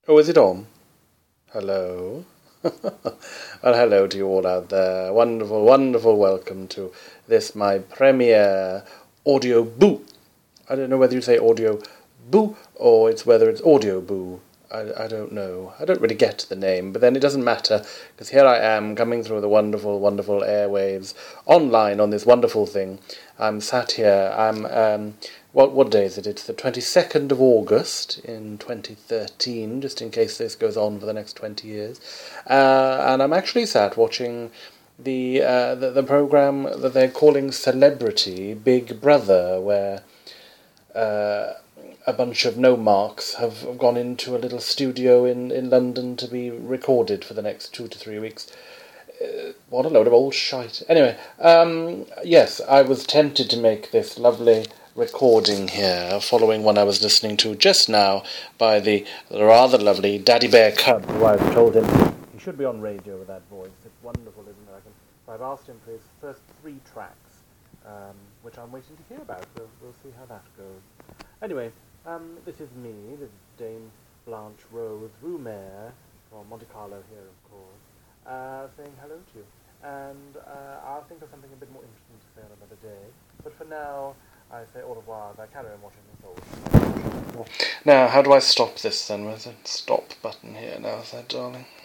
Oh, is it on? Hello? Well, hello to you all out there. Wonderful, wonderful welcome to this, my premiere audio boo. I don't know whether you say audio boo or whether it's audio boo. I don't know. I don't really get the name, but then it doesn't matter, because here I am coming through the wonderful, wonderful airwaves online on this wonderful thing. I'm sat here. What day is it? It's the 22nd of August in 2013, just in case this goes on for the next 20 years. And I'm actually sat watching the program that they're calling Celebrity Big Brother, where a bunch of no-marks have gone into a little studio in London to be recorded for the next 2 to 3 weeks. What a load of old shite. Anyway, yes, I was tempted to make this lovely recording here, following one I was listening to just now by the rather lovely Daddy Bear Cub, who I've told him he should be on radio with that voice. It's wonderful, isn't it? So I've asked him for his first 3 tracks, which I'm waiting to hear about. We'll see how that goes. Anyway, this is me, this is Dame Blanche Rose Rumere from Monte Carlo here, of course, saying hello to you. And I'll think of something a bit more interesting to say on another day. But for now, I say au revoir as I carry on watching this old. Now, how do I stop this then? Where's the stop button here now, is that, darling?